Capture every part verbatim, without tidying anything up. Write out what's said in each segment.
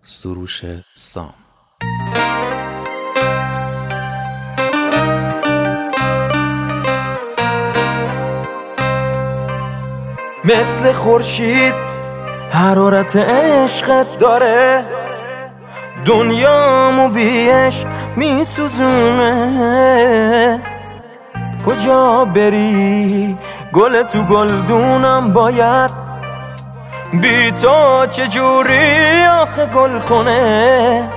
سروش سام. مثل خورشید حرارت عشقت داره، دنیامو بیش میسوزونه. کجا بری گل تو گلدونم باید، بی تو چجوری آخه گل کنه؟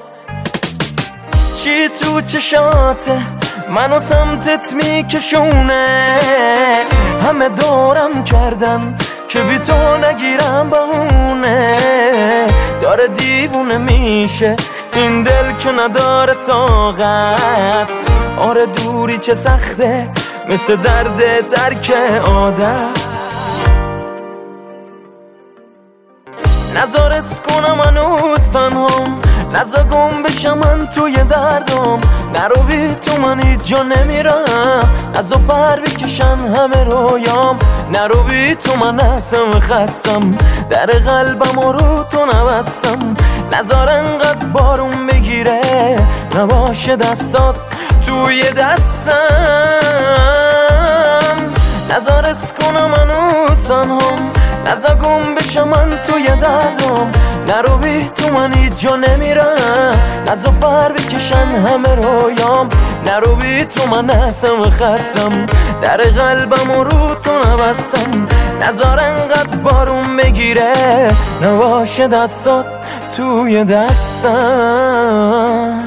چی تو چشاته منو سمتت میکشونه؟ همه دورم کردن که بی تو نگیرم بهونه. داره دیوونه میشه این دل که نداره طاقت. آره دوری چه سخته مثل درد ترک عادت. نزار اسکنم هنوز تنهام، نزا گم بشم من توی دردم. نرو بی تو من هیچ جا نمیرم، نزا پر بکشن همه رویام. نرو بی تو من هستم خستم، در قلبم و رو تو نبستم. نزار انقدر بارون بگیره نباشه دستات توی دستم. نزار اسکنم هنوز تنهام، نزا گم بشم من توی دردم. نرو بی تو من هیچ جا نمیرم، نزا پر بکشن همه رویام. نرو بی تو من هستم خستم، در قلبم و رو تو نبستم. نزار انقدر بارون بگیره نباشه دستات توی دستم.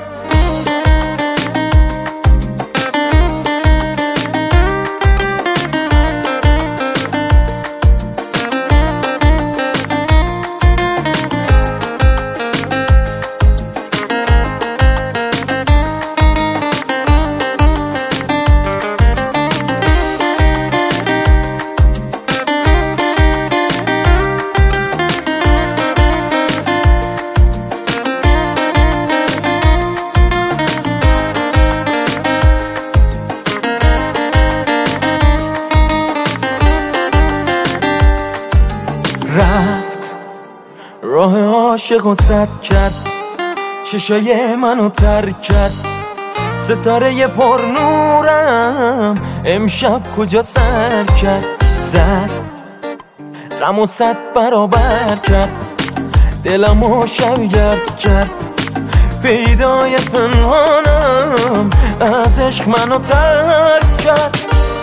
رفت راه عاشق و سد کرد، چشای منو ترک کرد. ستاره پر نورم امشب کجا سر کرد؟ زد غم و صد برابر کرد، دلمو شبگرد کرد. پیدای پنهانم از عشق منو ترک کرد.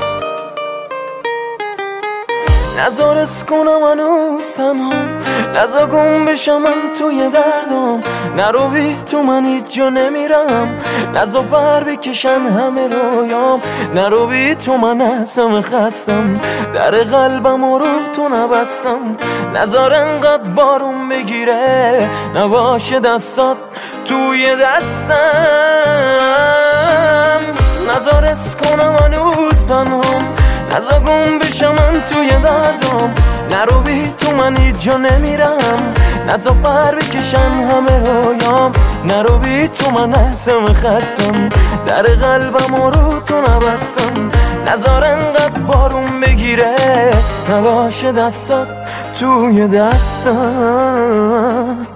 نزار اسکنم هنوز تنهام، نزا گم بشم من توی دردم. نرو بی تو من هیچ جا نمیرم، نزا پر بکشن همه رویام. نرو بی تو من هستم خستم، در قلبم و رو تو نبستم. نزار انقدر بارون بگیره نباشه دستات توی دستم. نزار اسکنم هنوز تنهام، نزا گم بشم من توی دردم. نرو بی تو من هیچ جا نمیرم، نزا پر بکشن همه رویام. نرو بی تو من هستم خستم، در قلبم و رو تو نبستم. نزار انقدر بارون بگیره نباشه دستات توی دستم.